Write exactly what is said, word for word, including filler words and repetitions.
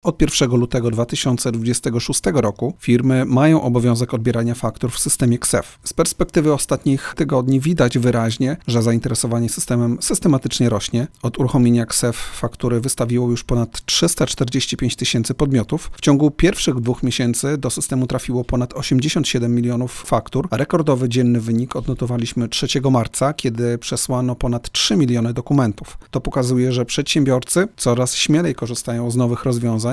Od pierwszego lutego dwa tysiące dwudziestego szóstego roku firmy mają obowiązek odbierania faktur w systemie K S E F. Z perspektywy ostatnich tygodni widać wyraźnie, że zainteresowanie systemem systematycznie rośnie. Od uruchomienia K S E F faktury wystawiło już ponad trzysta czterdzieści pięć tysięcy podmiotów. W ciągu pierwszych dwóch miesięcy do systemu trafiło ponad osiemdziesiąt siedem milionów faktur, a rekordowy dzienny wynik odnotowaliśmy trzeciego marca, kiedy przesłano ponad trzy miliony dokumentów. To pokazuje, że przedsiębiorcy coraz śmielej korzystają z nowych rozwiązań